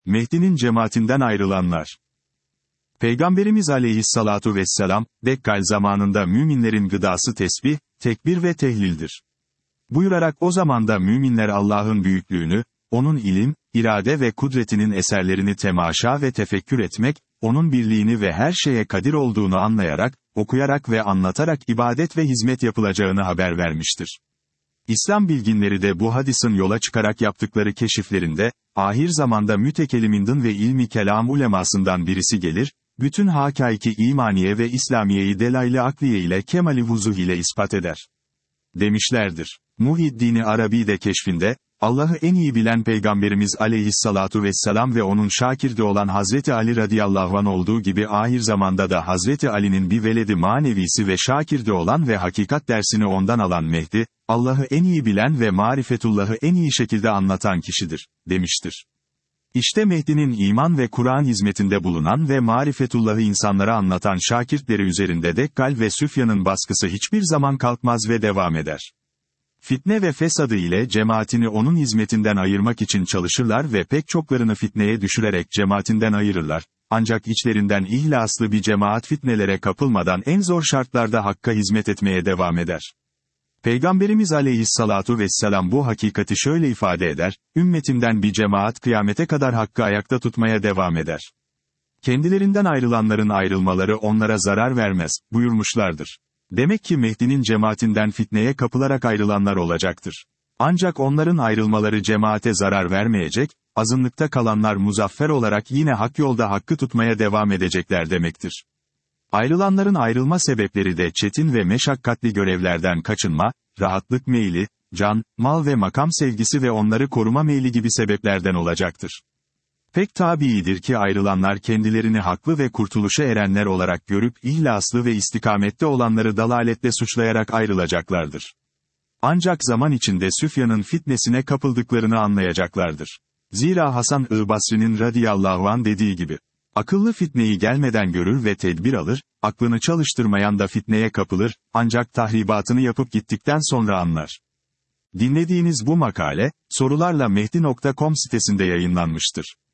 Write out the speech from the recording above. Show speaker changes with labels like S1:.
S1: Mehdi'nin cemaatinden ayrılanlar. Peygamberimiz aleyhissalatu vesselam, Dekkal zamanında müminlerin gıdası tesbih, tekbir ve tehlildir. Buyurarak o zamanda müminler Allah'ın büyüklüğünü, onun ilim, irade ve kudretinin eserlerini temaşa ve tefekkür etmek, onun birliğini ve her şeye kadir olduğunu anlayarak, okuyarak ve anlatarak ibadet ve hizmet yapılacağını haber vermiştir. İslam bilginleri de bu hadisin yola çıkarak yaptıkları keşiflerinde, ahir zamanda mütekellimindin ve ilmi kelam ulemasından birisi gelir, bütün hakaiki imaniye ve İslamiyeyi delail-i akliye ile kemali vuzuh ile ispat eder. Demişlerdir. Muhyiddin-i Arabi de keşfinde, Allah'ı en iyi bilen Peygamberimiz aleyhissalatu vesselam ve onun şakirdi olan Hazreti Ali radıyallahu anh olduğu gibi ahir zamanda da Hazreti Ali'nin bir veledi manevisi ve şakirdi olan ve hakikat dersini ondan alan Mehdi, Allah'ı en iyi bilen ve marifetullah'ı en iyi şekilde anlatan kişidir, demiştir. İşte Mehdi'nin iman ve Kur'an hizmetinde bulunan ve marifetullah'ı insanlara anlatan şakirtleri üzerinde Dekkal ve Süfyan'ın baskısı hiçbir zaman kalkmaz ve devam eder. Fitne ve fesadı ile cemaatini onun hizmetinden ayırmak için çalışırlar ve pek çoklarını fitneye düşürerek cemaatinden ayırırlar, ancak içlerinden ihlaslı bir cemaat fitnelere kapılmadan en zor şartlarda Hakk'a hizmet etmeye devam eder. Peygamberimiz aleyhissalatu vesselam bu hakikati şöyle ifade eder, ümmetimden bir cemaat kıyamete kadar Hakk'ı ayakta tutmaya devam eder. Kendilerinden ayrılanların ayrılmaları onlara zarar vermez, buyurmuşlardır. Demek ki Mehdi'nin cemaatinden fitneye kapılarak ayrılanlar olacaktır. Ancak onların ayrılmaları cemaate zarar vermeyecek, azınlıkta kalanlar muzaffer olarak yine hak yolda Hakk'ı tutmaya devam edecekler demektir. Ayrılanların ayrılma sebepleri de çetin ve meşakkatli görevlerden kaçınma, rahatlık meyli, can, mal ve makam sevgisi ve onları koruma meyli gibi sebeplerden olacaktır. Pek tabiidir ki ayrılanlar kendilerini haklı ve kurtuluşa erenler olarak görüp ihlaslı ve istikamette olanları dalaletle suçlayarak ayrılacaklardır. Ancak zaman içinde Süfyan'ın fitnesine kapıldıklarını anlayacaklardır. Zira Hasan-ı Basri'nin radıyallahu anh dediği gibi, akıllı fitneyi gelmeden görür ve tedbir alır, aklını çalıştırmayan da fitneye kapılır, ancak tahribatını yapıp gittikten sonra anlar. Dinlediğiniz bu makale, sorularla mehdi.com sitesinde yayınlanmıştır.